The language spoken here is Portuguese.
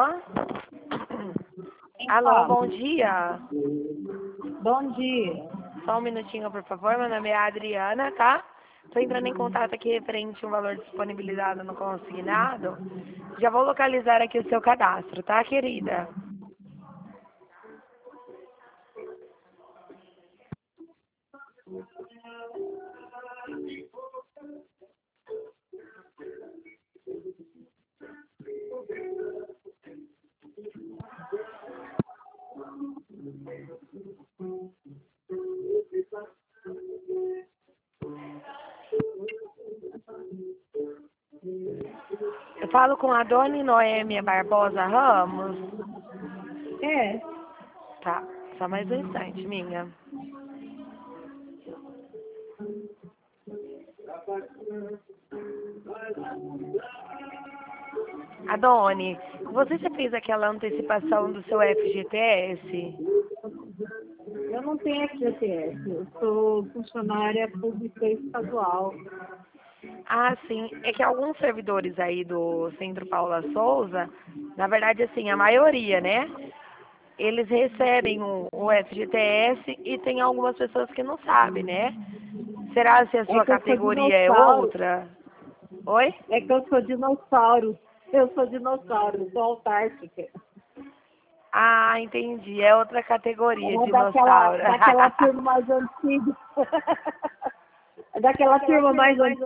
Alô? Quem Alô, fala? bom dia. Bom dia. Só um minutinho, por favor. Meu nome é Adriana, tá? Tô entrando em contato aqui referente a um valor disponibilizado no consignado. Já vou localizar aqui o seu cadastro, tá, querida? Eu falo com a Dona Noêmia Barbosa Ramos. É, Tá, só mais um instante, minha. Adone, você já fez aquela antecipação do seu FGTS? eu não tenho FGTS, eu sou funcionária pública estadual. Ah, sim. É que alguns servidores aí do Centro Paula Souza, na verdade, assim, a maioria, né? Eles recebem o FGTS e tem algumas pessoas que não sabem, né? Será se a É sua que eu sou categoria é dinossauro, outra? Oi? é que eu sou dinossauro. Eu sou dinossauro, eu sou autárquica. Ah, entendi. É outra categoria, É dinossauro. daquela turma mais antiga. É daquela turma mais antiga.